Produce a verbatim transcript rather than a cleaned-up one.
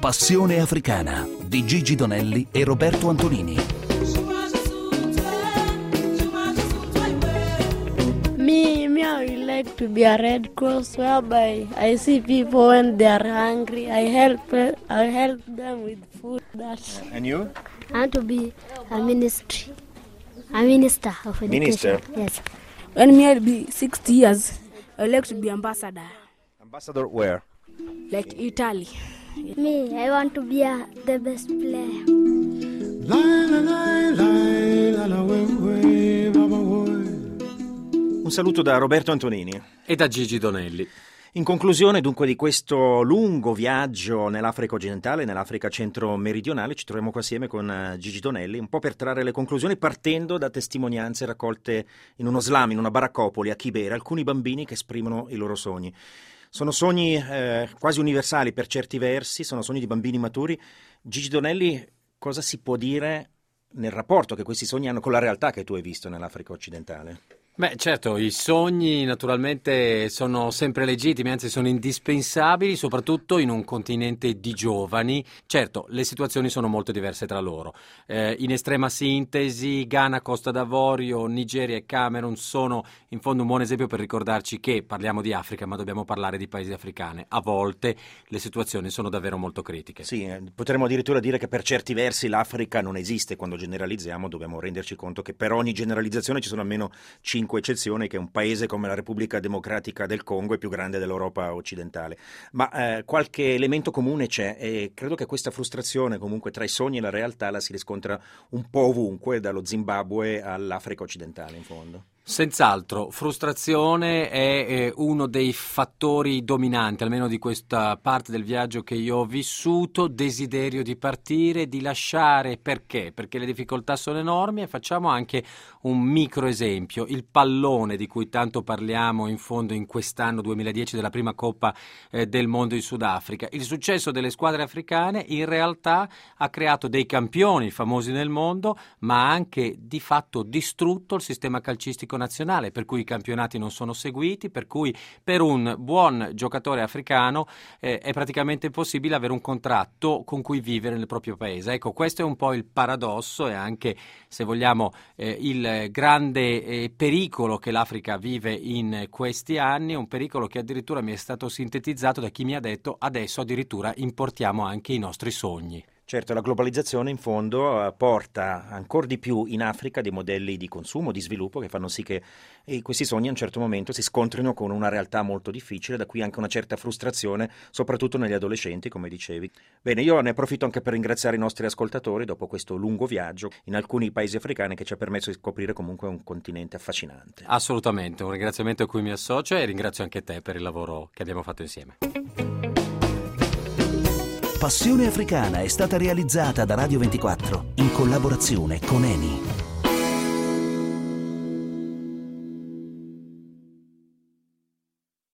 Passione africana di Gigi Donelli e Roberto Antonini. Me, me, I would like to be a Red Cross, whereby I see people when they are hungry. I help, I help them with food. That. And you? I want to be a ministry, a minister of education. Minister? Yes. When me I'll be sixty years, I would like to be ambassador. Ambassador where? Like Italy. Me, I want to be a, the best player. Un saluto da Roberto Antonini e da Gigi Donelli. In conclusione dunque di questo lungo viaggio nell'Africa occidentale, nell'Africa centro-meridionale, ci troviamo qua assieme con Gigi Donelli, un po' per trarre le conclusioni partendo da testimonianze raccolte in uno slam, in una baraccopoli a Kibera, alcuni bambini che esprimono i loro sogni. Sono sogni eh, quasi universali per certi versi, sono sogni di bambini maturi. Gigi Donelli, cosa si può dire nel rapporto che questi sogni hanno con la realtà che tu hai visto nell'Africa occidentale? Beh, certo, i sogni naturalmente sono sempre legittimi, anzi sono indispensabili, soprattutto in un continente di giovani. Certo, le situazioni sono molto diverse tra loro. Eh, in estrema sintesi, Ghana, Costa d'Avorio, Nigeria e Camerun sono in fondo un buon esempio per ricordarci che parliamo di Africa, ma dobbiamo parlare di paesi africani. A volte le situazioni sono davvero molto critiche. Sì, eh, potremmo addirittura dire che per certi versi l'Africa non esiste. Quando generalizziamo dobbiamo renderci conto che per ogni generalizzazione ci sono almeno cinque eccezione, che un paese come la Repubblica Democratica del Congo è più grande dell'Europa occidentale, ma eh, qualche elemento comune c'è e credo che questa frustrazione comunque tra i sogni e la realtà la si riscontra un po' ovunque, dallo Zimbabwe all'Africa occidentale in fondo. Senz'altro, frustrazione è eh, uno dei fattori dominanti, almeno di questa parte del viaggio che io ho vissuto, desiderio di partire, di lasciare, perché? Perché le difficoltà sono enormi e facciamo anche un micro esempio, il pallone di cui tanto parliamo in fondo in quest'anno duemiladieci della prima Coppa eh, del Mondo in Sudafrica. Il successo delle squadre africane in realtà ha creato dei campioni famosi nel mondo, ma ha anche di fatto distrutto il sistema calcistico nazionale, per cui i campionati non sono seguiti, per cui per un buon giocatore africano eh, è praticamente impossibile avere un contratto con cui vivere nel proprio paese. Ecco, questo è un po' il paradosso e anche, se vogliamo, eh, il grande eh, pericolo che l'Africa vive in questi anni, un pericolo che addirittura mi è stato sintetizzato da chi mi ha detto adesso addirittura importiamo anche i nostri sogni. Certo, la globalizzazione in fondo uh, porta ancora di più in Africa dei modelli di consumo, di sviluppo che fanno sì che eh, questi sogni a un certo momento si scontrino con una realtà molto difficile, da cui anche una certa frustrazione, soprattutto negli adolescenti, come dicevi. Bene, io ne approfitto anche per ringraziare i nostri ascoltatori dopo questo lungo viaggio in alcuni paesi africani che ci ha permesso di scoprire comunque un continente affascinante. Assolutamente, un ringraziamento a cui mi associo e ringrazio anche te per il lavoro che abbiamo fatto insieme. Passione Africana è stata realizzata da Radio ventiquattro in collaborazione con Eni.